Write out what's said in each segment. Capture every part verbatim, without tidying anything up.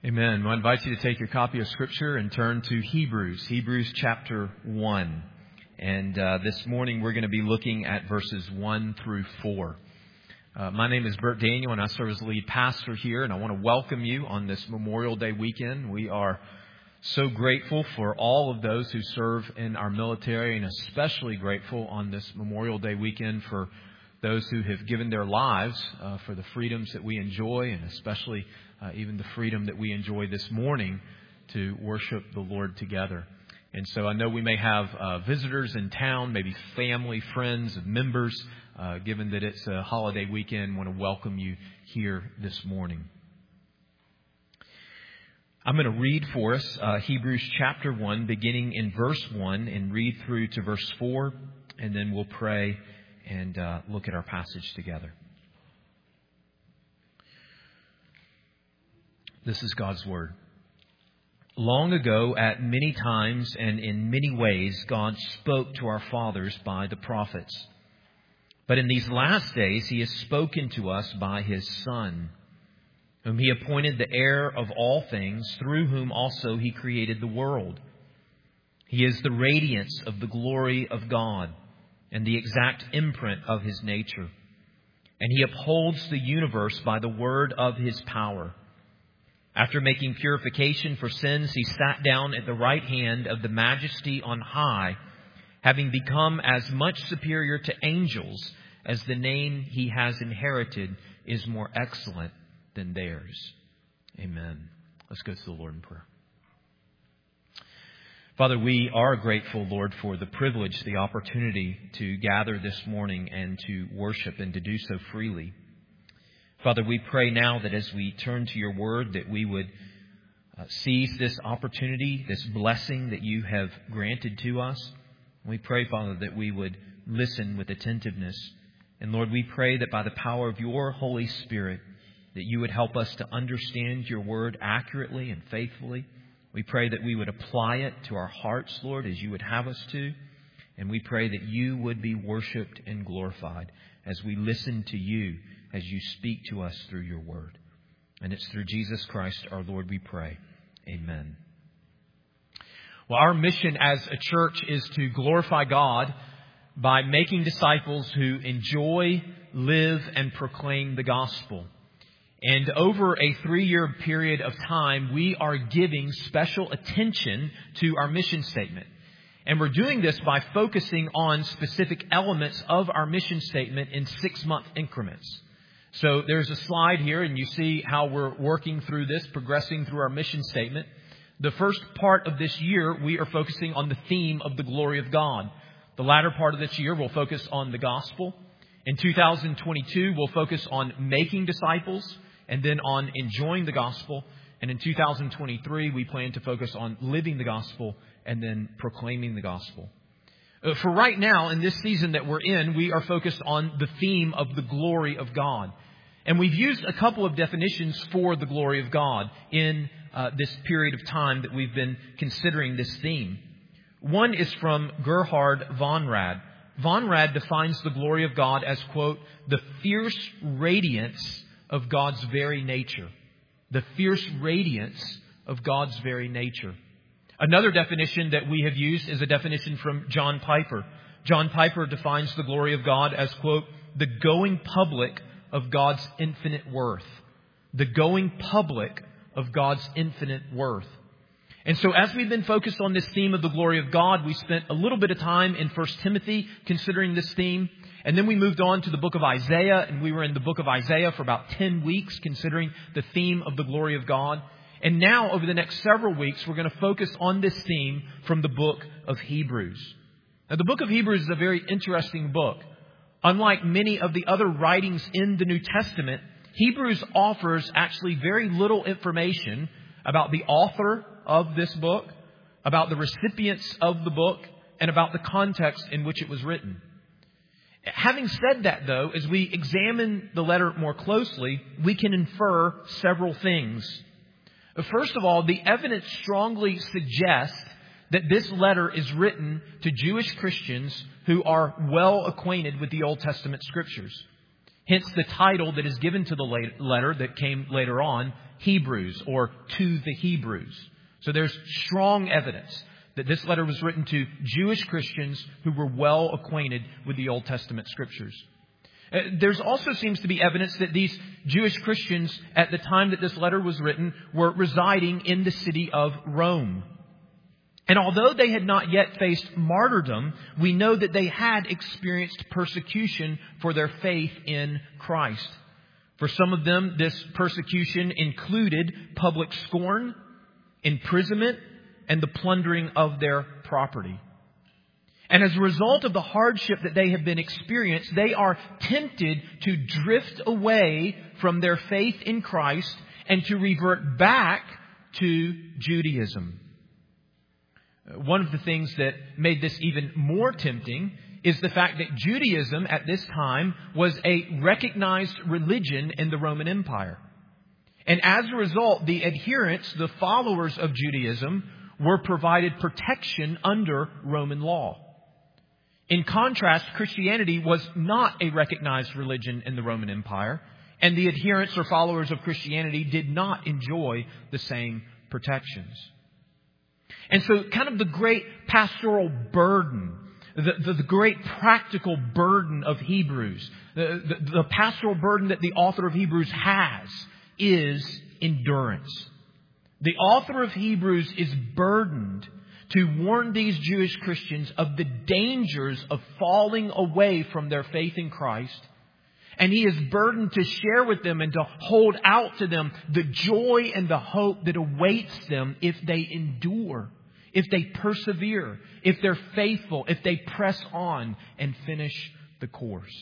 Amen. Well, I invite you to take your copy of Scripture and turn to Hebrews, Hebrews chapter one. And uh, this morning we're going to be looking at verses one through four. Uh, my name is Bert Daniel and I serve as the lead pastor here. And I want to welcome you on this Memorial Day weekend. We are so grateful for all of those who serve in our military, and especially grateful on this Memorial Day weekend for those who have given their lives uh, for the freedoms that we enjoy, and especially uh, even the freedom that we enjoy this morning to worship the Lord together. And so I know we may have uh, visitors in town, maybe family, friends, members. Uh, given that it's a holiday weekend, I want to welcome you here this morning. I'm going to read for us uh, Hebrews chapter one, beginning in verse one, and read through to verse four, and then we'll pray and uh, look at our passage together. This is God's Word. Long ago, at many times and in many ways, God spoke to our fathers by the prophets. But in these last days, He has spoken to us by His Son, whom He appointed the heir of all things, through whom also He created the world. He is the radiance of the glory of God and the exact imprint of His nature. And He upholds the universe by the word of His power. After making purification for sins, He sat down at the right hand of the Majesty on high, having become as much superior to angels as the name He has inherited is more excellent than theirs. Amen. Let's go to the Lord in prayer. Father, we are grateful, Lord, for the privilege, the opportunity to gather this morning and to worship and to do so freely. Father, we pray now that as we turn to your word, that we would uh, seize this opportunity, this blessing that you have granted to us. We pray, Father, that we would listen with attentiveness. And Lord, we pray that by the power of your Holy Spirit, that you would help us to understand your word accurately and faithfully. We pray that we would apply it to our hearts, Lord, as you would have us to. And we pray that you would be worshiped and glorified as we listen to you, as you speak to us through your word. And it's through Jesus Christ, our Lord, we pray. Amen. Well, our mission as a church is to glorify God by making disciples who enjoy, live, and proclaim the gospel. And over a three-year period of time, we are giving special attention to our mission statement. And we're doing this by focusing on specific elements of our mission statement in six-month increments. So there's a slide here, and you see how we're working through this, progressing through our mission statement. The first part of this year, we are focusing on the theme of the glory of God. The latter part of this year, we'll focus on the gospel. In two thousand twenty-two, we'll focus on making disciples and then on enjoying the gospel. And in two thousand twenty-three, we plan to focus on living the gospel and then proclaiming the gospel. For right now, in this season that we're in, we are focused on the theme of the glory of God. And we've used a couple of definitions for the glory of God in uh, this period of time that we've been considering this theme. One is from Gerhard von Rad. Von Rad defines the glory of God as, quote, the fierce radiance of God's very nature. The fierce radiance of God's very nature. Another definition that we have used is a definition from John Piper. John Piper defines the glory of God as, quote, the going public of God's infinite worth. The going public of God's infinite worth. And so as we've been focused on this theme of the glory of God, we spent a little bit of time in First Timothy considering this theme. And then we moved on to the book of Isaiah, and we were in the book of Isaiah for about ten weeks considering the theme of the glory of God. And now, over the next several weeks, we're going to focus on this theme from the book of Hebrews. Now, the book of Hebrews is a very interesting book. Unlike many of the other writings in the New Testament, Hebrews offers actually very little information about the author of this book, about the recipients of the book, and about the context in which it was written. Having said that, though, as we examine the letter more closely, we can infer several things. First of all, the evidence strongly suggests that this letter is written to Jewish Christians who are well acquainted with the Old Testament Scriptures. Hence the title that is given to the letter that came later on, Hebrews or to the Hebrews. So there's strong evidence that this letter was written to Jewish Christians who were well acquainted with the Old Testament Scriptures. There's also seems to be evidence that these Jewish Christians at the time that this letter was written were residing in the city of Rome. And although they had not yet faced martyrdom, we know that they had experienced persecution for their faith in Christ. For some of them, this persecution included public scorn, imprisonment, and the plundering of their property. And as a result of the hardship that they have been experienced, they are tempted to drift away from their faith in Christ and to revert back to Judaism. One of the things that made this even more tempting is the fact that Judaism at this time was a recognized religion in the Roman Empire. And as a result, the adherents, the followers of Judaism, were provided protection under Roman law. In contrast, Christianity was not a recognized religion in the Roman Empire, and the adherents or followers of Christianity did not enjoy the same protections. And so kind of the great pastoral burden, the, the, the great practical burden of Hebrews, the, the, the pastoral burden that the author of Hebrews has is endurance. The author of Hebrews is burdened to warn these Jewish Christians of the dangers of falling away from their faith in Christ. And he is burdened to share with them and to hold out to them the joy and the hope that awaits them if they endure, if they persevere, if they're faithful, if they press on and finish the course.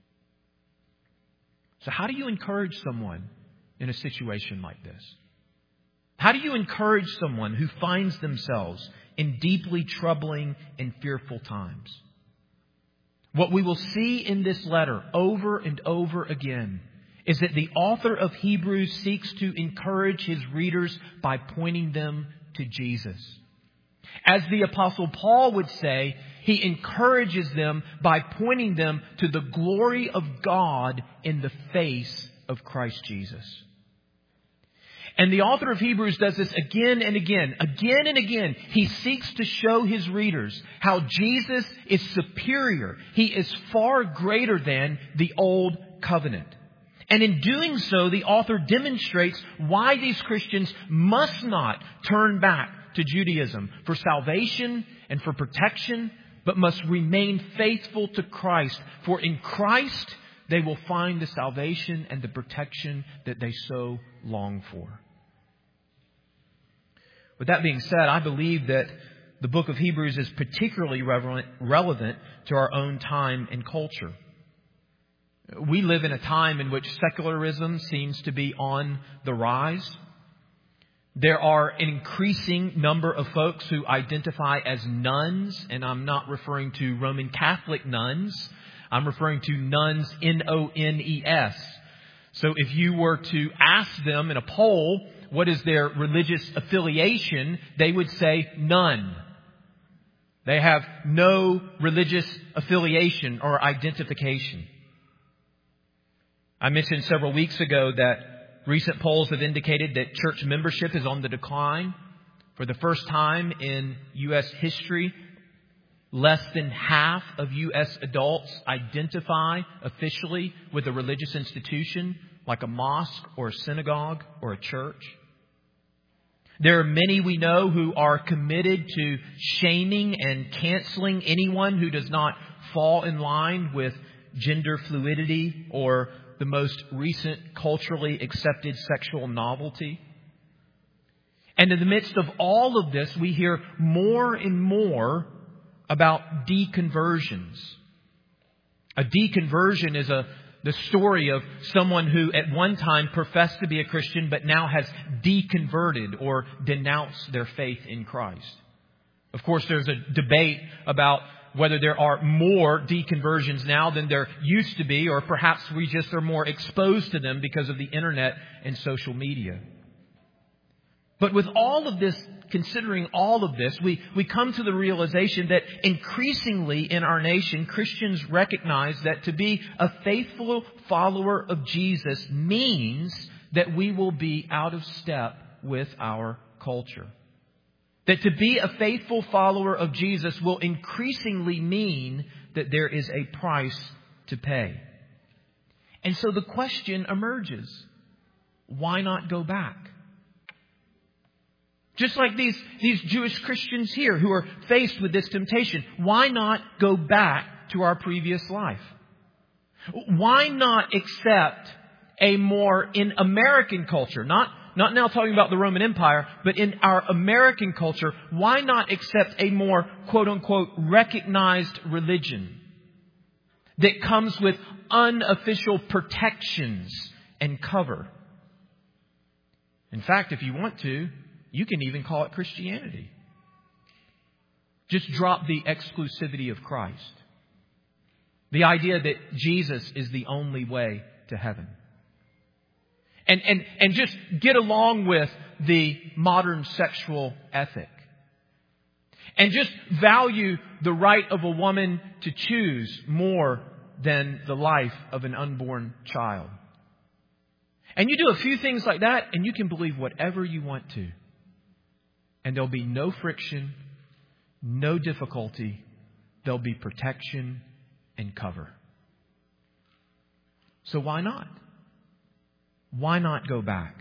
So how do you encourage someone in a situation like this? How do you encourage someone who finds themselves in deeply troubling and fearful times? What we will see in this letter over and over again is that the author of Hebrews seeks to encourage his readers by pointing them to Jesus. As the Apostle Paul would say, he encourages them by pointing them to the glory of God in the face of Christ Jesus. And the author of Hebrews does this again and again, again and again. He seeks to show his readers how Jesus is superior. He is far greater than the old covenant. And in doing so, the author demonstrates why these Christians must not turn back to Judaism for salvation and for protection, but must remain faithful to Christ. For in Christ, they will find the salvation and the protection that they so long for. With that being said, I believe that the book of Hebrews is particularly relevant to our own time and culture. We live in a time in which secularism seems to be on the rise. There are an increasing number of folks who identify as nuns, and I'm not referring to Roman Catholic nuns. I'm referring to nuns, N O N E S. So if you were to ask them in a poll, what is their religious affiliation, they would say none. They have no religious affiliation or identification. I mentioned several weeks ago that recent polls have indicated that church membership is on the decline. For the first time in U S history, less than half of U S adults identify officially with a religious institution like a mosque or a synagogue or a church. There are many we know who are committed to shaming and canceling anyone who does not fall in line with gender fluidity or the most recent culturally accepted sexual novelty. And in the midst of all of this, we hear more and more about deconversions. A deconversion is a the story of someone who at one time professed to be a Christian but now has deconverted or denounced their faith in Christ. Of course, there's a debate about whether there are more deconversions now than there used to be, or perhaps we just are more exposed to them because of the internet and social media. But with all of this, considering all of this, we, we come to the realization that increasingly in our nation, Christians recognize that to be a faithful follower of Jesus means that we will be out of step with our culture. That to be a faithful follower of Jesus will increasingly mean that there is a price to pay. And so the question emerges, why not go back? Just like these, these Jewish Christians here who are faced with this temptation, why not go back to our previous life? Why not accept a more, in American culture, not, not now talking about the Roman Empire, but in our American culture, why not accept a more quote unquote recognized religion that comes with unofficial protections and cover? In fact, if you want to, you can even call it Christianity. Just drop the exclusivity of Christ. The idea that Jesus is the only way to heaven. And, and, and just get along with the modern sexual ethic. And just value the right of a woman to choose more than the life of an unborn child. And you do a few things like that, and you can believe whatever you want to. And there'll be no friction, no difficulty. There'll be protection and cover. So why not? Why not go back?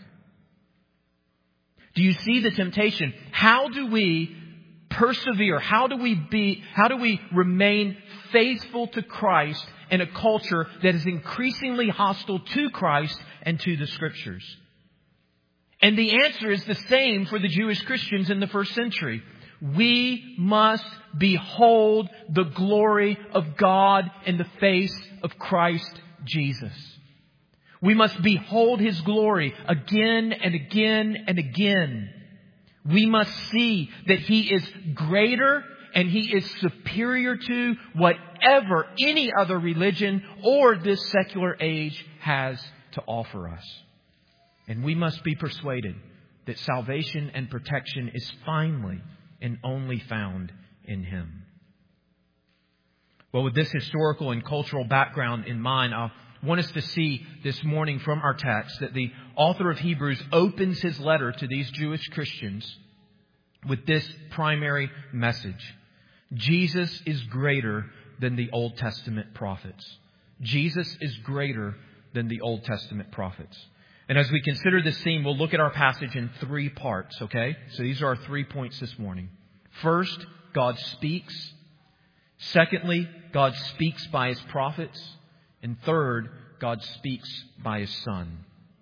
Do you see the temptation? How do we persevere? How do we be, how do we remain faithful to Christ in a culture that is increasingly hostile to Christ and to the Scriptures? And the answer is the same for the Jewish Christians in the first century. We must behold the glory of God in the face of Christ Jesus. We must behold His glory again and again and again. We must see that He is greater and He is superior to whatever any other religion or this secular age has to offer us. And we must be persuaded that salvation and protection is finally and only found in Him. Well, with this historical and cultural background in mind, I want us to see this morning from our text that the author of Hebrews opens his letter to these Jewish Christians with this primary message. Jesus is greater than the Old Testament prophets. Jesus is greater than the Old Testament prophets. And as we consider this theme, we'll look at our passage in three parts, okay? So these are our three points this morning. First, God speaks. Secondly, God speaks by His prophets. And third, God speaks by His Son.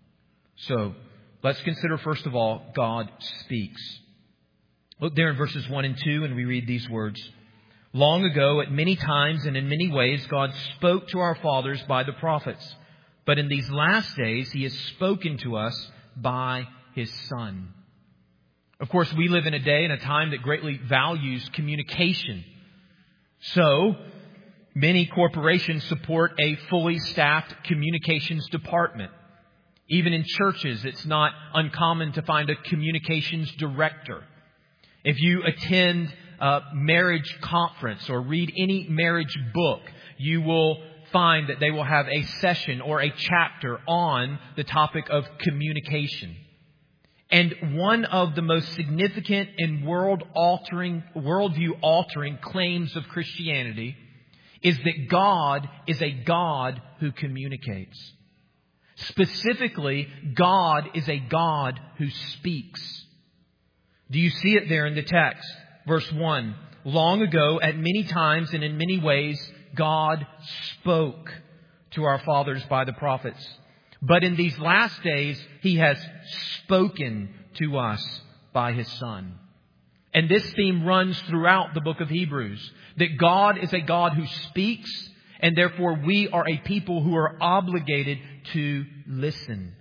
So, let's consider first of all, God speaks. Look there in verses one and two, and we read these words. Long ago, at many times and in many ways, God spoke to our fathers by the prophets. But in these last days, He has spoken to us by His Son. Of course, we live in a day and a time that greatly values communication. So, many corporations support a fully staffed communications department. Even in churches, it's not uncommon to find a communications director. If you attend a marriage conference or read any marriage book, you will find that they will have a session or a chapter on the topic of communication. And one of the most significant and world-altering, worldview-altering claims of Christianity is that God is a God who communicates. Specifically, God is a God who speaks. Do you see it there in the text? Verse one, long ago, at many times and in many ways, God spoke to our fathers by the prophets. But in these last days, He has spoken to us by His Son. And this theme runs throughout the book of Hebrews, that God is a God who speaks, and therefore we are a people who are obligated to listen.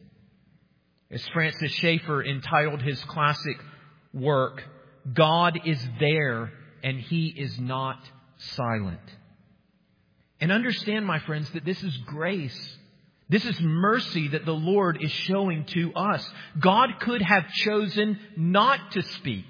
As Francis Schaeffer entitled his classic work, God is there and He is not silent. And understand, my friends, that this is grace. This is mercy that the Lord is showing to us. God could have chosen not to speak.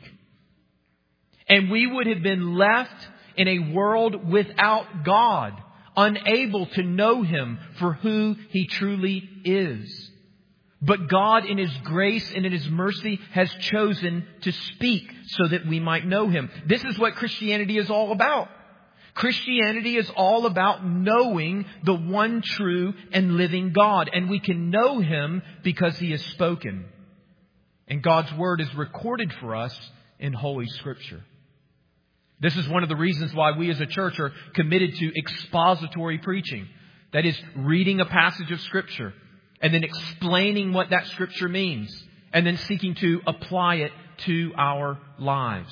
And we would have been left in a world without God, unable to know Him for who He truly is. But God in His grace and in His mercy has chosen to speak so that we might know Him. This is what Christianity is all about. Christianity is all about knowing the one true and living God. And we can know Him because He has spoken. And God's Word is recorded for us in Holy Scripture. This is one of the reasons why we as a church are committed to expository preaching. That is, reading a passage of Scripture and then explaining what that Scripture means, and then seeking to apply it to our lives.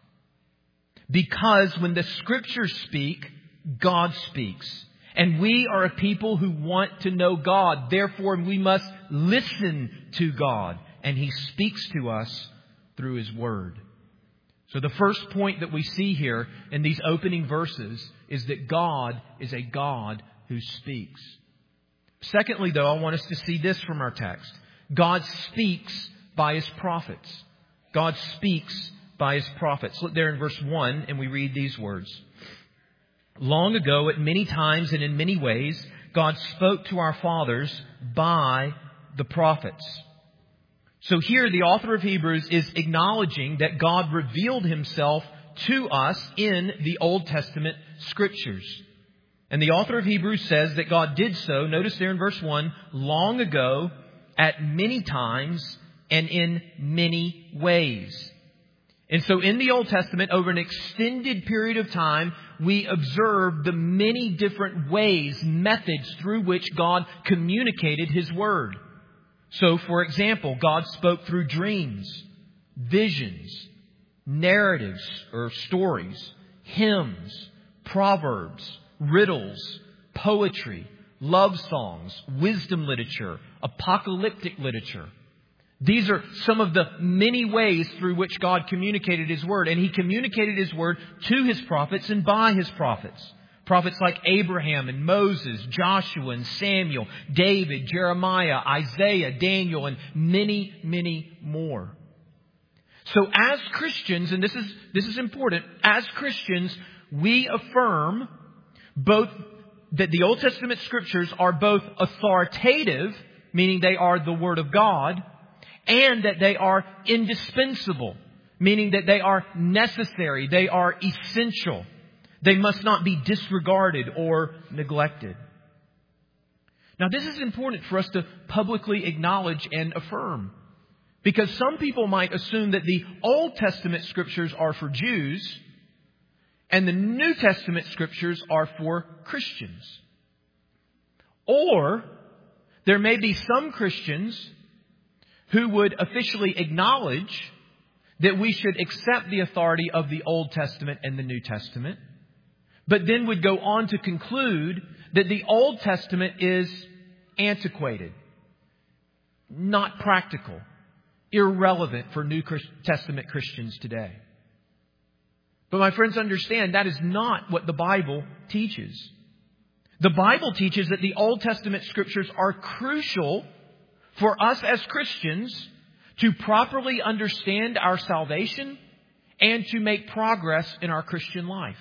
Because when the Scriptures speak, God speaks. And we are a people who want to know God. Therefore, we must listen to God. And He speaks to us through His Word. So the first point that we see here in these opening verses is that God is a God who speaks. Secondly, though, I want us to see this from our text. God speaks by His prophets. God speaks by His prophets. Look there in verse one, and we read these words. Long ago, at many times and in many ways, God spoke to our fathers by the prophets. So here, the author of Hebrews is acknowledging that God revealed Himself to us in the Old Testament Scriptures. And the author of Hebrews says that God did so, notice there in verse one, long ago, at many times, and in many ways. And so in the Old Testament, over an extended period of time, we observe the many different ways, methods through which God communicated His Word. So, for example, God spoke through dreams, visions, narratives or stories, hymns, proverbs, riddles, poetry, love songs, wisdom literature, apocalyptic literature. These are some of the many ways through which God communicated His Word. And He communicated His Word to His prophets and by His prophets. Prophets like Abraham and Moses, Joshua and Samuel, David, Jeremiah, Isaiah, Daniel, and many, many more. So as Christians, and this is, this is important, as Christians, we affirm both that the Old Testament Scriptures are both authoritative, meaning they are the Word of God, and that they are indispensable, meaning that they are necessary, they are essential. They must not be disregarded or neglected. Now, this is important for us to publicly acknowledge and affirm, because some people might assume that the Old Testament Scriptures are for Jews and the New Testament Scriptures are for Christians. Or there may be some Christians who would officially acknowledge that we should accept the authority of the Old Testament and the New Testament, but then would go on to conclude that the Old Testament is antiquated, not practical, irrelevant for New Testament Christians today. But my friends, understand that is not what the Bible teaches. The Bible teaches that the Old Testament Scriptures are crucial for us as Christians to properly understand our salvation and to make progress in our Christian life.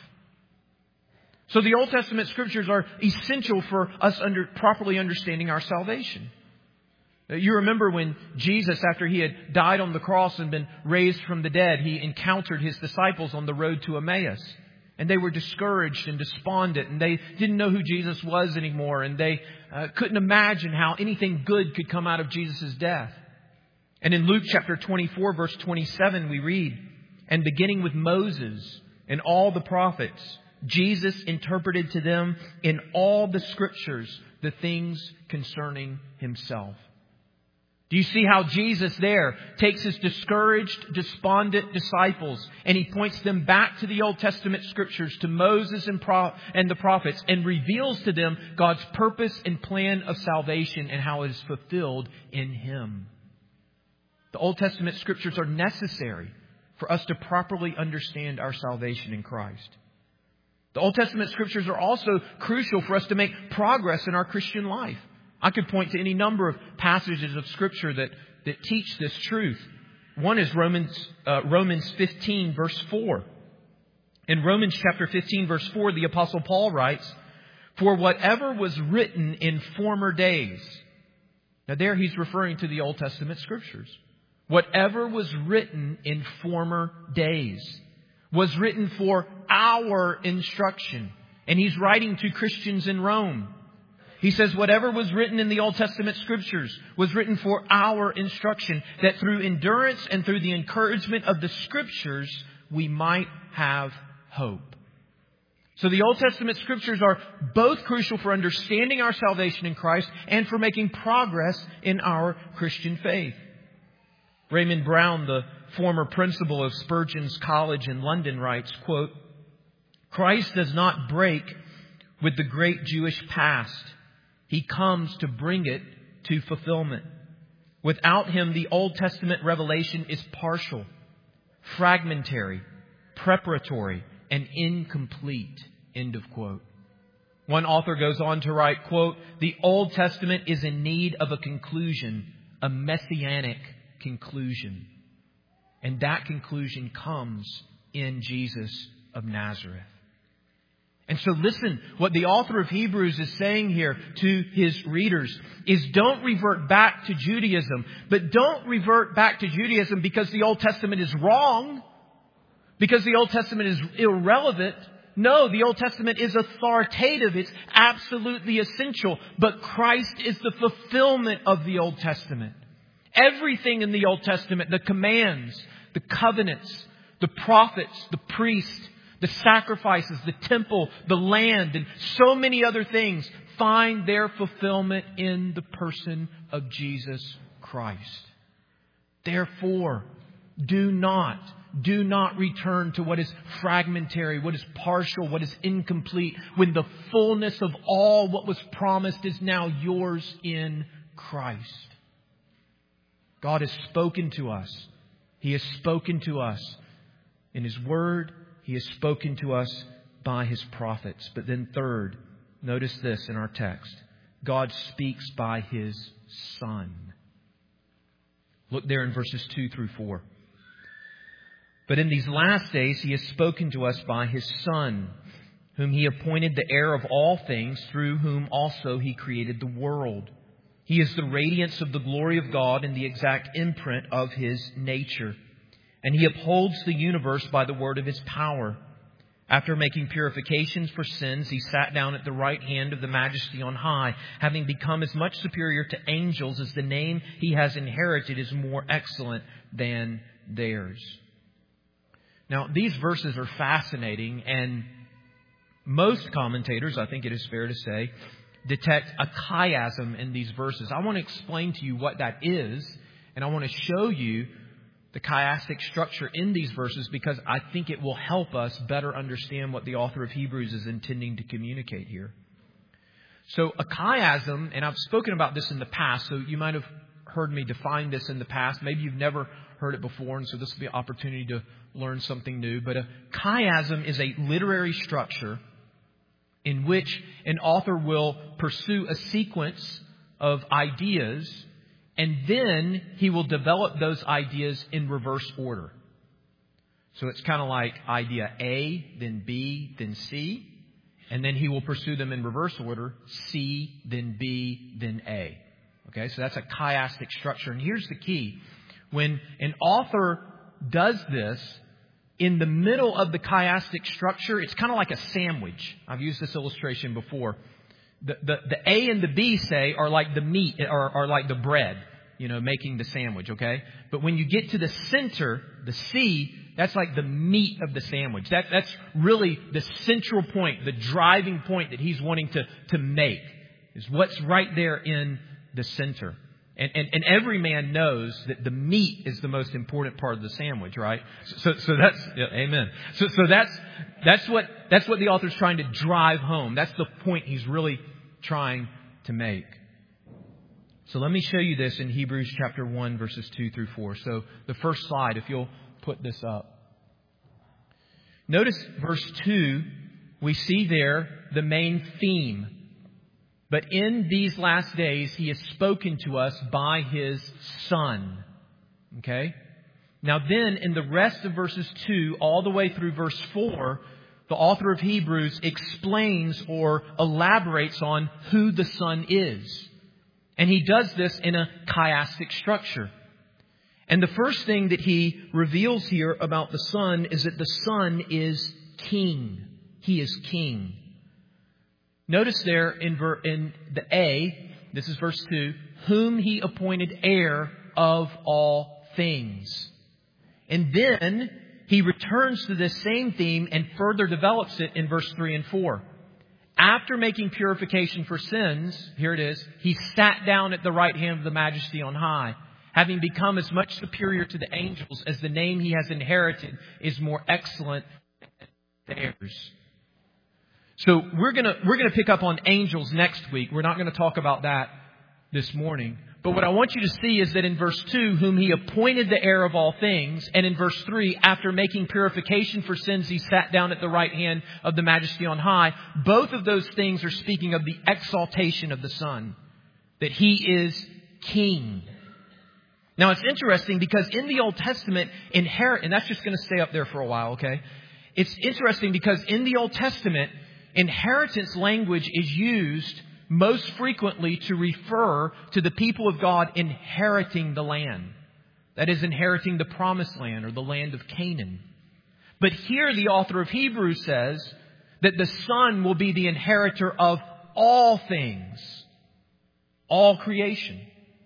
So the Old Testament Scriptures are essential for us under, properly understanding our salvation. You remember when Jesus, after He had died on the cross and been raised from the dead, He encountered His disciples on the road to Emmaus. And they were discouraged and despondent, and they didn't know who Jesus was anymore, and they uh, couldn't imagine how anything good could come out of Jesus' death. And in Luke chapter twenty-four, verse twenty-seven, we read, "And beginning with Moses and all the prophets, Jesus interpreted to them in all the Scriptures the things concerning Himself." Do you see how Jesus there takes His discouraged, despondent disciples and He points them back to the Old Testament Scriptures, to Moses and, Pro- and the prophets, and reveals to them God's purpose and plan of salvation and how it is fulfilled in Him. The Old Testament Scriptures are necessary for us to properly understand our salvation in Christ. The Old Testament Scriptures are also crucial for us to make progress in our Christian life. I could point to any number of passages of Scripture that, that teach this truth. One is Romans uh, Romans fifteen, verse four. In Romans chapter fifteen, verse four, the Apostle Paul writes, "For whatever was written in former days Now there he's referring to the Old Testament Scriptures. Whatever was written in former days was written for our instruction. And he's writing to Christians in Rome. He says whatever was written in the Old Testament Scriptures was written for our instruction, that through endurance and through the encouragement of the Scriptures, we might have hope. So the Old Testament Scriptures are both crucial for understanding our salvation in Christ and for making progress in our Christian faith. Raymond Brown, the former principal of Spurgeon's College in London, writes, quote, "Christ does not break with the great Jewish past. He comes to bring it to fulfillment. Without Him, the Old Testament revelation is partial, fragmentary, preparatory, and incomplete." End of quote. One author goes on to write, quote, "The Old Testament is in need of a conclusion, a messianic conclusion. And that conclusion comes in Jesus of Nazareth." And so listen, what the author of Hebrews is saying here to his readers is don't revert back to Judaism. But don't revert back to Judaism because the Old Testament is wrong, because the Old Testament is irrelevant. No, the Old Testament is authoritative. It's absolutely essential. But Christ is the fulfillment of the Old Testament. Everything in the Old Testament, the commands, the covenants, the prophets, the priests, the sacrifices, the temple, the land, and so many other things find their fulfillment in the person of Jesus Christ. Therefore, do not, do not return to what is fragmentary, what is partial, what is incomplete, when the fullness of all what was promised is now yours in Christ. God has spoken to us. He has spoken to us in His Word. He has spoken to us by His prophets. But then third, notice this in our text. God speaks by His Son. Look there in verses two through four. "But in these last days He has spoken to us by His Son, whom He appointed the heir of all things, through whom also He created the world. He is the radiance of the glory of God and the exact imprint of His nature. And He upholds the universe by the word of His power. After making purifications for sins, He sat down at the right hand of the Majesty on high, having become as much superior to angels as the name He has inherited is more excellent than theirs." Now, these verses are fascinating, and most commentators, I think it is fair to say, detect a chiasm in these verses. I want to explain to you what that is, and I want to show you the chiastic structure in these verses because I think it will help us better understand what the author of Hebrews is intending to communicate here. So a chiasm, and I've spoken about this in the past, so you might have heard me define this in the past. Maybe you've never heard it before, and so this will be an opportunity to learn something new. But a chiasm is a literary structure in which an author will pursue a sequence of ideas, and then he will develop those ideas in reverse order. So it's kind of like idea A, then B, then C. And then he will pursue them in reverse order. C, then B, then A. Okay, so that's a chiastic structure. And here's the key. When an author does this, in the middle of the chiastic structure, it's kind of like a sandwich. I've used this illustration before. The, the, the A and the B, say, are like the meat, or are like the bread, you know, making the sandwich, okay? But when you get to the center, the C, that's like the meat of the sandwich. That, that's really the central point, the driving point that he's wanting to, to make, is what's right there in the center. And, and, and every man knows that the meat is the most important part of the sandwich, right? So, so that's, yeah, amen. So, so that's, that's what, that's what the author's trying to drive home. That's the point he's really trying to make. So let me show you this in Hebrews chapter one, verses two through four. So the first slide, if you'll put this up. Notice verse two, we see there the main theme. But in these last days, He has spoken to us by His Son. Okay? Now then, in the rest of verses two, all the way through verse four, the author of Hebrews explains or elaborates on who the Son is. And he does this in a chiastic structure. And the first thing that he reveals here about the Son is that the Son is king. He is king. Notice there in, ver- in the A, this is verse two, whom he appointed heir of all things. And then he returns to this same theme and further develops it in verse three and four. After making purification for sins, here it is, he sat down at the right hand of the Majesty on high, having become as much superior to the angels as the name he has inherited is more excellent than theirs. So we're gonna we're gonna pick up on angels next week. We're not going to talk about that this morning. But what I want you to see is that in verse two, whom he appointed the heir of all things, and in verse three, after making purification for sins, he sat down at the right hand of the Majesty on high. Both of those things are speaking of the exaltation of the Son, that he is king. Now it's interesting because in the Old Testament, inherit, and that's just going to stay up there for a while, okay? It's interesting because in the Old Testament, inheritance language is used most frequently to refer to the people of God inheriting the land. That is, inheriting the promised land or the land of Canaan. But here the author of Hebrews says that the Son will be the inheritor of all things, all creation.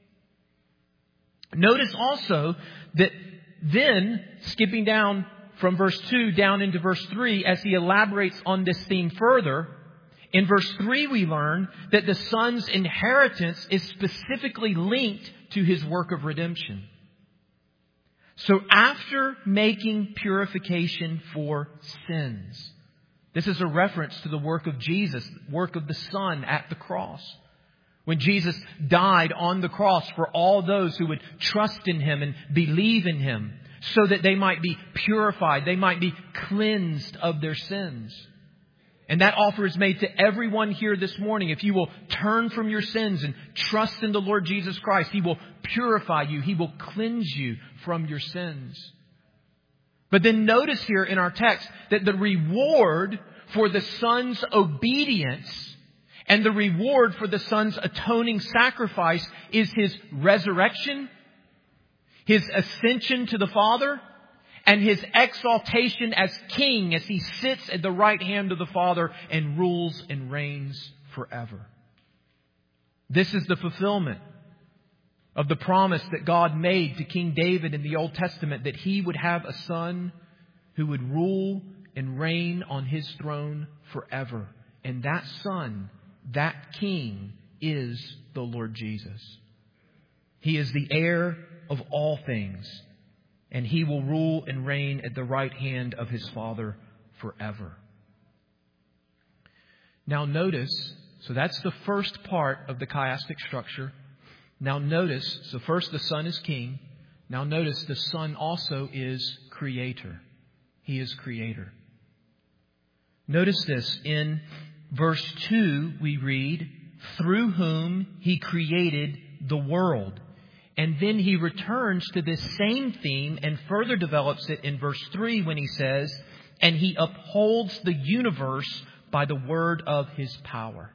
Notice also that then, skipping down from verse two down into verse three, as he elaborates on this theme further, in verse three we learn that the Son's inheritance is specifically linked to his work of redemption. So after making purification for sins, this is a reference to the work of Jesus, the work of the Son at the cross. When Jesus died on the cross for all those who would trust in Him and believe in Him, so that they might be purified, they might be cleansed of their sins. And that offer is made to everyone here this morning. If you will turn from your sins and trust in the Lord Jesus Christ, He will purify you. He will cleanse you from your sins. But then notice here in our text that the reward for the Son's obedience and the reward for the Son's atoning sacrifice is His resurrection, His ascension to the Father, and His exaltation as King as He sits at the right hand of the Father and rules and reigns forever. This is the fulfillment of the promise that God made to King David in the Old Testament, that he would have a son who would rule and reign on his throne forever. And that son, that King, is the Lord Jesus. He is the heir of all things, and He will rule and reign at the right hand of His Father forever. Now notice, so that's the first part of the chiastic structure. Now notice, so first the Son is King. Now notice the Son also is Creator. He is Creator. Notice this. In verse two we read, through whom He created the world. And then he returns to this same theme and further develops it in verse three when he says, and He upholds the universe by the word of His power.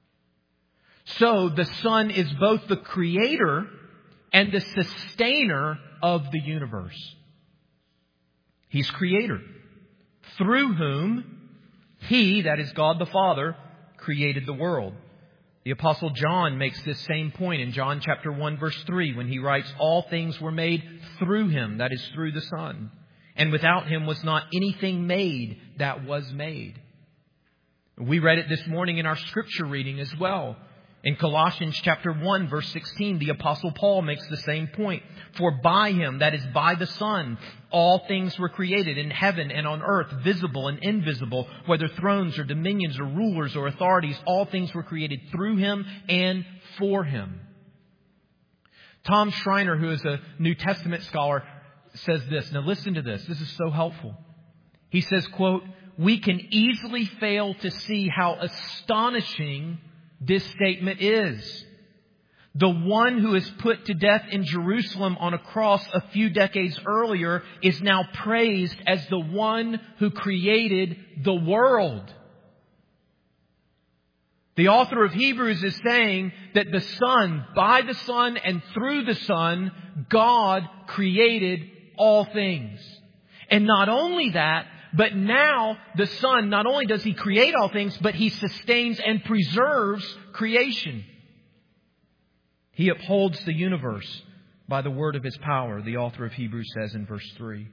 So the Son is both the creator and the sustainer of the universe. He's creator, through whom He, that is God the Father, created the world. The Apostle John makes this same point in John chapter one verse three when he writes, all things were made through Him, that is through the Son. And without Him was not anything made that was made. We read it this morning in our scripture reading as well. In Colossians chapter one verse sixteen, the Apostle Paul makes the same point. For by Him, that is by the Son, all things were created in heaven and on earth, visible and invisible, whether thrones or dominions or rulers or authorities, all things were created through Him and for Him. Tom Schreiner, who is a New Testament scholar, says this. Now listen to this. This is so helpful. He says, quote, we can easily fail to see how astonishing this statement is. The one who is put to death in Jerusalem on a cross a few decades earlier is now praised as the one who created the world. The author of Hebrews is saying that the Son, by the Son and through the Son, God created all things. And not only that, but now the Son, not only does He create all things, but He sustains and preserves creation. He upholds the universe by the word of His power, the author of Hebrews says in verse three.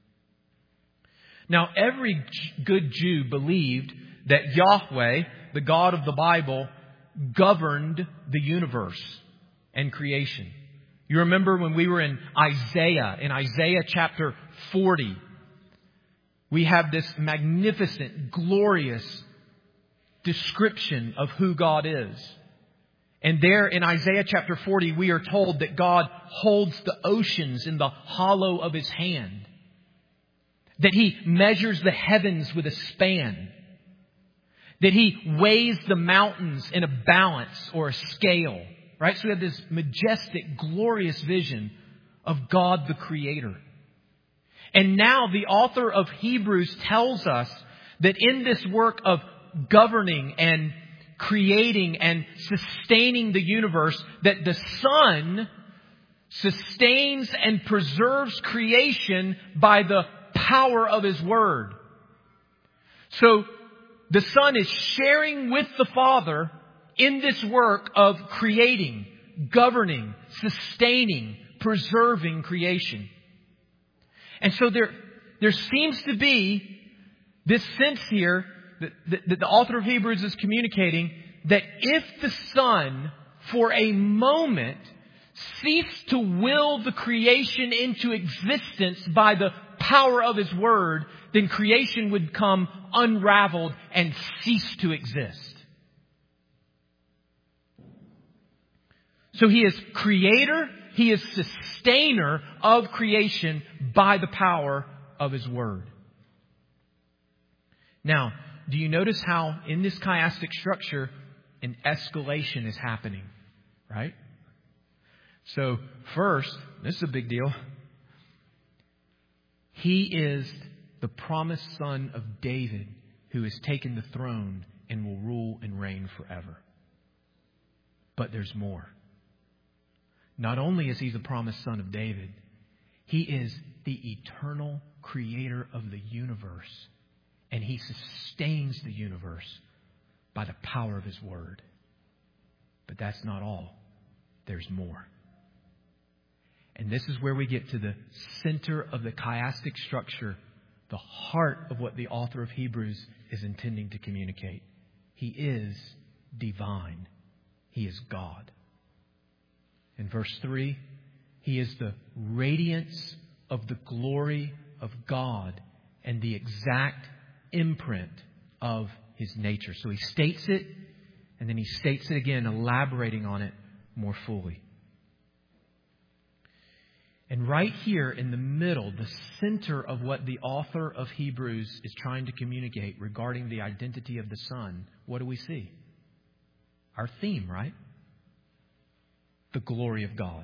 Now, every good Jew believed that Yahweh, the God of the Bible, governed the universe and creation. You remember when we were in Isaiah, in Isaiah chapter forty, we have this magnificent, glorious description of who God is. And there in Isaiah chapter forty, we are told that God holds the oceans in the hollow of His hand. That He measures the heavens with a span. That He weighs the mountains in a balance or a scale. Right? So we have this majestic, glorious vision of God the Creator. And now the author of Hebrews tells us that in this work of governing and creating and sustaining the universe, that the Son sustains and preserves creation by the power of His Word. So the Son is sharing with the Father in this work of creating, governing, sustaining, preserving creation. And so there, there seems to be this sense here that, that, that the author of Hebrews is communicating that if the Son, for a moment, ceased to will the creation into existence by the power of His Word, then creation would come unraveled and cease to exist. So He is creator, He is sustainer of creation by the power of His Word. Now, do you notice how in this chiastic structure an escalation is happening? Right? So first, this is a big deal. He is the promised son of David who has taken the throne and will rule and reign forever. But there's more. Not only is He the promised son of David, He is the eternal creator of the universe. And He sustains the universe by the power of His Word. But that's not all. There's more. And this is where we get to the center of the chiastic structure, the heart of what the author of Hebrews is intending to communicate. He is divine. He is God. In verse three, He is the radiance of the glory of God and the exact imprint of His nature. So He states it, and then He states it again, elaborating on it more fully. And right here in the middle, the center of what the author of Hebrews is trying to communicate regarding the identity of the Son, what do we see? Our theme, right? The glory of God.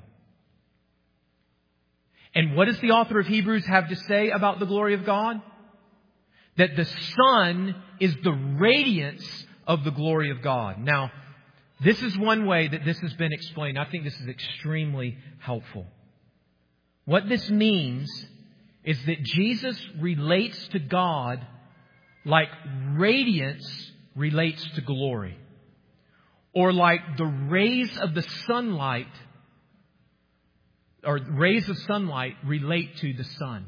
And what does the author of Hebrews have to say about the glory of God? That the Son is the radiance of the glory of God. Now, this is one way that this has been explained. I think this is extremely helpful. What this means is that Jesus relates to God like radiance relates to glory. Or like the rays of the sunlight, or rays of sunlight relate to the sun.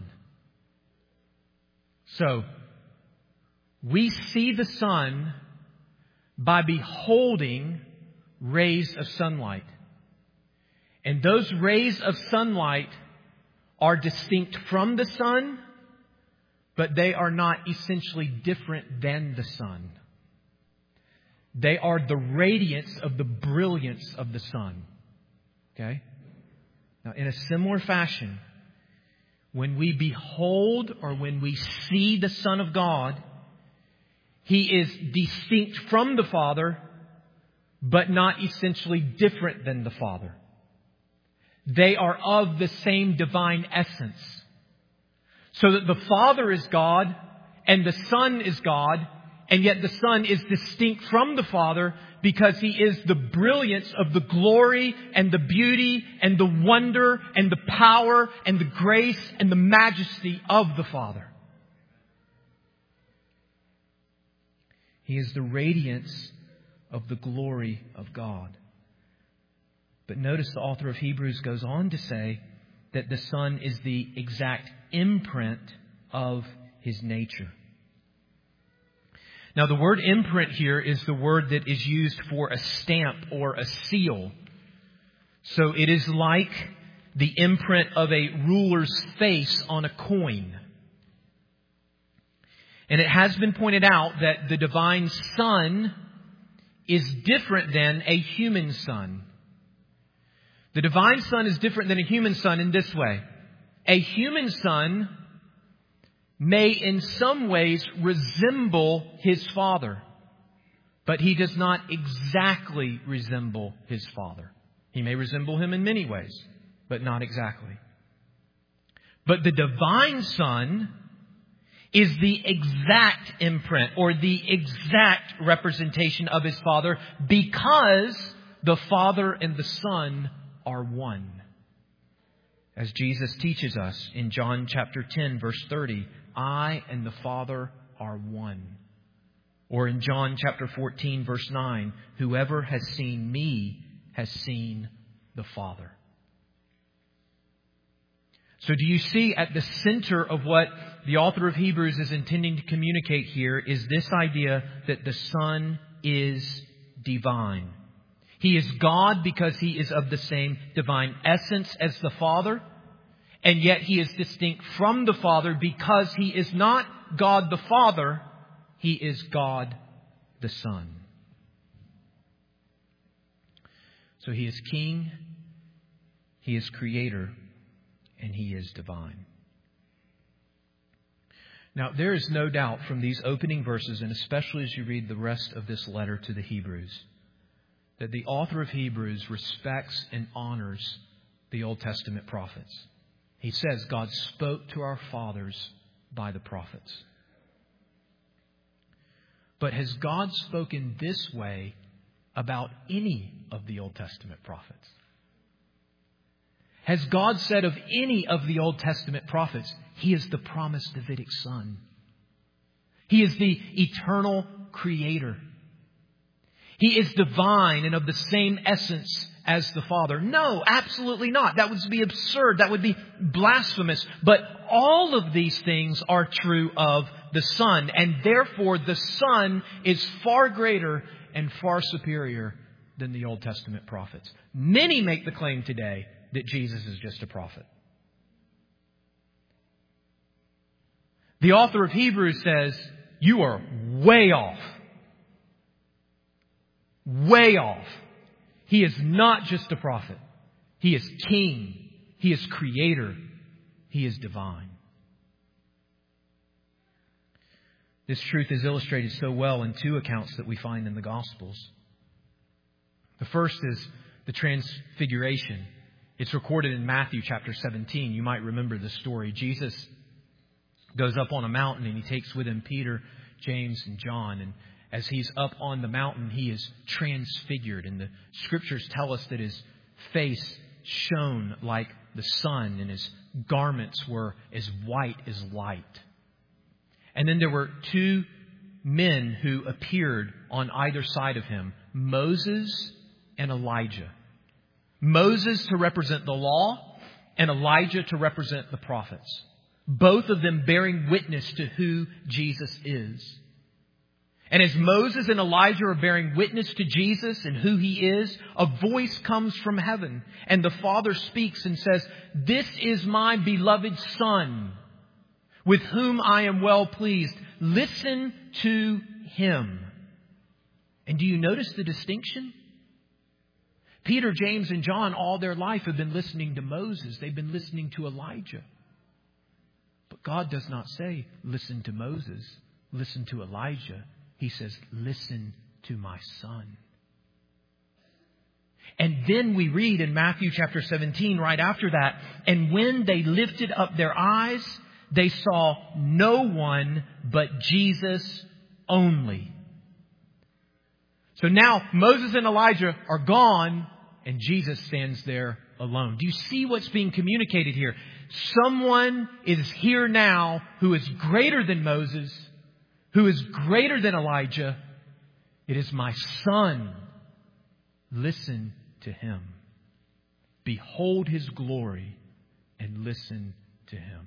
So, we see the sun by beholding rays of sunlight. And those rays of sunlight are distinct from the sun, but they are not essentially different than the sun. They are the radiance of the brilliance of the sun. Okay? Now, in a similar fashion, when we behold or when we see the Son of God, He is distinct from the Father, but not essentially different than the Father. They are of the same divine essence. So that the Father is God and the Son is God, And yet the Son is distinct from the Father because He is the brilliance of the glory and the beauty and the wonder and the power and the grace and the majesty of the Father. He is the radiance of the glory of God. But notice the author of Hebrews goes on to say that the Son is the exact imprint of His nature. Now, the word imprint here is the word that is used for a stamp or a seal. So it is like the imprint of a ruler's face on a coin. And it has been pointed out that the divine Son is different than a human son. The divine Son is different than a human son in this way. A human son may in some ways resemble his Father, but he does not exactly resemble his Father. He may resemble Him in many ways, but not exactly. But the divine Son is the exact imprint or the exact representation of His Father because the Father and the Son are one. As Jesus teaches us in John chapter ten, verse thirty, I and the Father are one. Or in John chapter fourteen, verse nine, whoever has seen me has seen the Father. So do you see at the center of what the author of Hebrews is intending to communicate here is this idea that the Son is divine. He is God because He is of the same divine essence as the Father. And yet He is distinct from the Father because He is not God the Father. He is God the Son. So He is King, He is Creator, and He is divine. Now, there is no doubt from these opening verses, and especially as you read the rest of this letter to the Hebrews, that the author of Hebrews respects and honors the Old Testament prophets. He says God spoke to our fathers by the prophets. But has God spoken this way about any of the Old Testament prophets? Has God said of any of the Old Testament prophets, He is the promised Davidic son? He is the eternal Creator. He is divine and of the same essence as the Father. No, absolutely not. That would be absurd. That would be blasphemous. But all of these things are true of the Son. And therefore, the Son is far greater and far superior than the Old Testament prophets. Many make the claim today that Jesus is just a prophet. The author of Hebrews says, you are way off. Way off. He is not just a prophet. He is King. He is Creator. He is divine. This truth is illustrated so well in two accounts that we find in the Gospels. The first is the Transfiguration. It's recorded in Matthew chapter seventeen. You might remember the story. Jesus goes up on a mountain and He takes with Him Peter, James, and John. And as He's up on the mountain, He is transfigured. And the Scriptures tell us that His face shone like the sun and His garments were as white as light. And then there were two men who appeared on either side of Him, Moses and Elijah. Moses to represent the law and Elijah to represent the prophets. Both of them bearing witness to who Jesus is. And as Moses and Elijah are bearing witness to Jesus and who He is, a voice comes from heaven. And the Father speaks and says, "This is my beloved Son, with whom I am well pleased. Listen to Him." And do you notice the distinction? Peter, James, and John all their life have been listening to Moses. They've been listening to Elijah. But God does not say, listen to Moses, listen to Elijah. He says, listen to my Son. And then we read in Matthew chapter seventeen, right after that, and when they lifted up their eyes, they saw no one but Jesus only. So now Moses and Elijah are gone and Jesus stands there alone. Do you see what's being communicated here? Someone is here now who is greater than Moses, who is greater than Elijah. It is my Son. Listen to Him. Behold His glory and listen to Him.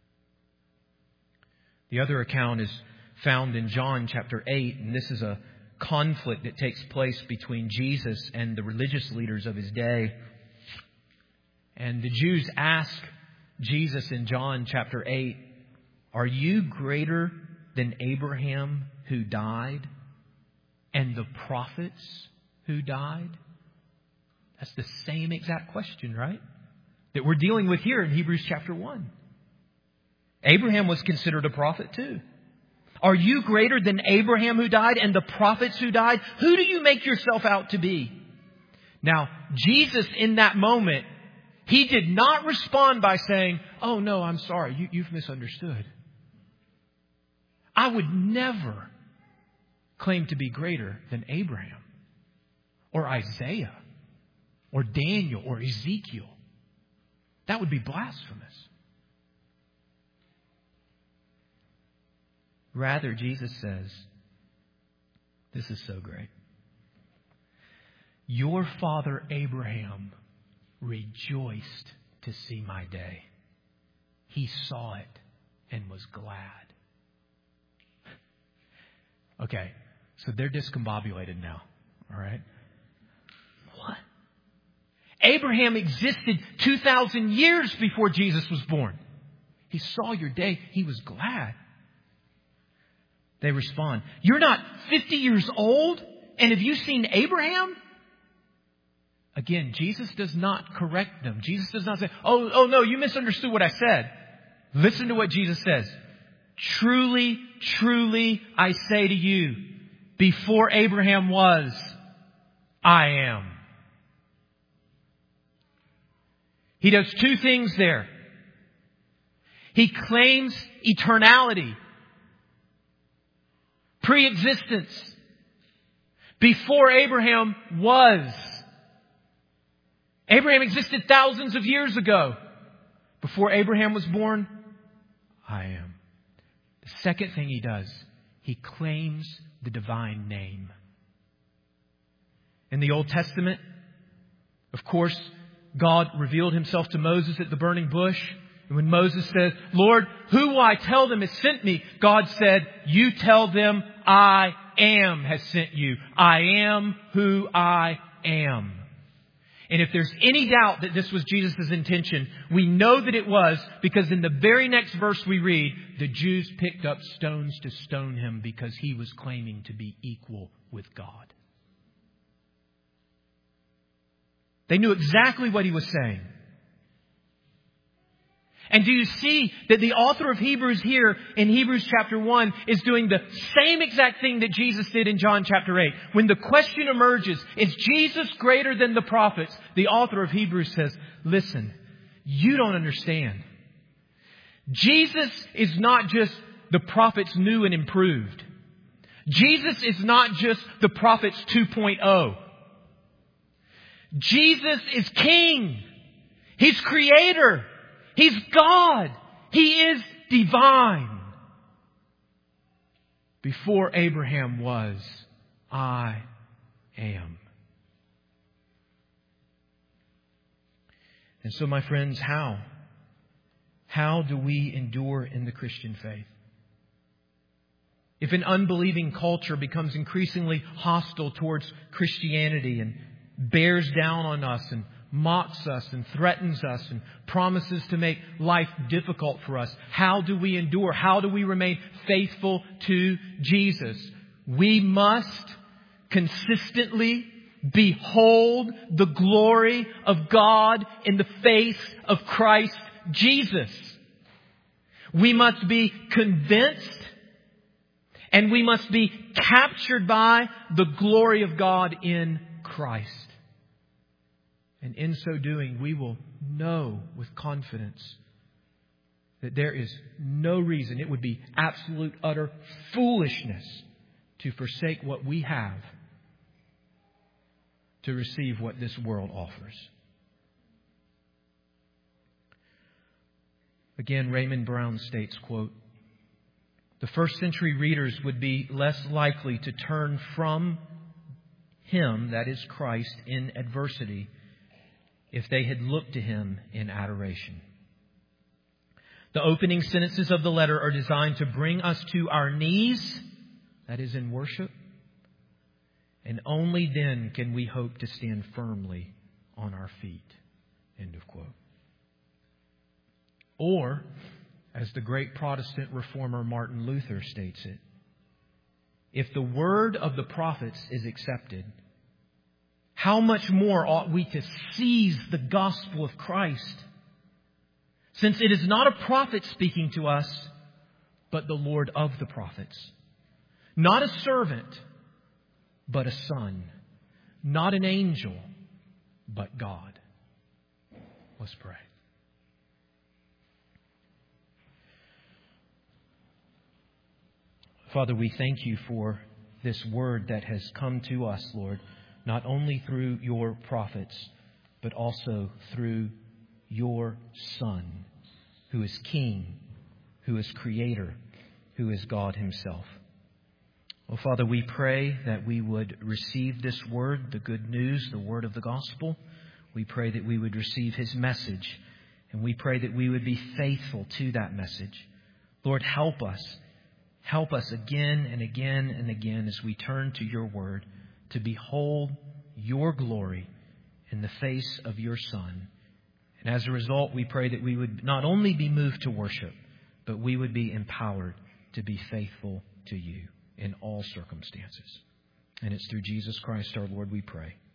The other account is found in John chapter eight, and this is a conflict that takes place between Jesus and the religious leaders of His day. And the Jews ask Jesus in John chapter eight, "Are you greater than Abraham who died and the prophets who died?" That's the same exact question, right? That we're dealing with here in Hebrews chapter one. Abraham was considered a prophet too. Are you greater than Abraham who died and the prophets who died? Who do you make yourself out to be? Now, Jesus in that moment, He did not respond by saying, "Oh no, I'm sorry, you, you've misunderstood. I would never claim to be greater than Abraham or Isaiah or Daniel or Ezekiel. That would be blasphemous." Rather, Jesus says, this is so great. "Your father Abraham rejoiced to see my day. He saw it and was glad." Okay, so they're discombobulated now, all right? What? Abraham existed two thousand years before Jesus was born. He saw your day. He was glad. They respond, "You're not fifty years old, and have you seen Abraham?" Again, Jesus does not correct them. Jesus does not say, oh, oh no, you misunderstood what I said. Listen to what Jesus says. "Truly, truly, I say to you, before Abraham was, I am." He does two things there. He claims eternality, pre-existence, before Abraham was. Abraham existed thousands of years ago. Before Abraham was born, I am. The second thing he does, he claims the divine name. In the Old Testament, of course, God revealed Himself to Moses at the burning bush. And when Moses says, "Lord, who will I tell them has sent me?" God said, "You tell them I am has sent you. I am who I am." And if there's any doubt that this was Jesus' intention, we know that it was, because in the very next verse we read, the Jews picked up stones to stone Him because He was claiming to be equal with God. They knew exactly what He was saying. And do you see that the author of Hebrews here in Hebrews chapter one is doing the same exact thing that Jesus did in John chapter eight? When the question emerges, is Jesus greater than the prophets? The author of Hebrews says, listen, you don't understand. Jesus is not just the prophets new and improved. Jesus is not just the prophets two point oh. Jesus is King. He's Creator. He's God. He is divine. Before Abraham was, I am. And so, my friends, how? How do we endure in the Christian faith? If an unbelieving culture becomes increasingly hostile towards Christianity and bears down on us and mocks us and threatens us and promises to make life difficult for us, how do we endure? How do we remain faithful to Jesus? We must consistently behold the glory of God in the face of Christ Jesus. We must be convinced and we must be captured by the glory of God in Christ. And in so doing, we will know with confidence that there is no reason, it would be absolute, utter foolishness to forsake what we have to receive what this world offers. Again, Raymond Brown states, quote, "The first century readers would be less likely to turn from Him, that is Christ, in adversity if they had looked to Him in adoration." The opening sentences of the letter are designed to bring us to our knees, that is in worship, and only then can we hope to stand firmly on our feet. End of quote. Or, as the great Protestant reformer Martin Luther states it, if the word of the prophets is accepted, how much more ought we to seize the gospel of Christ, since it is not a prophet speaking to us, but the Lord of the prophets. Not a servant, but a son. Not an angel, but God. Let's pray. Father, we thank You for this word that has come to us, Lord, not only through Your prophets, but also through Your Son, who is King, who is Creator, who is God Himself. Oh, Father, we pray that we would receive this word, the good news, the word of the gospel. We pray that we would receive His message, and we pray that we would be faithful to that message. Lord, help us. Help us again and again and again as we turn to Your word to behold Your glory in the face of Your Son. And as a result, we pray that we would not only be moved to worship, but we would be empowered to be faithful to You in all circumstances. And it's through Jesus Christ our Lord we pray.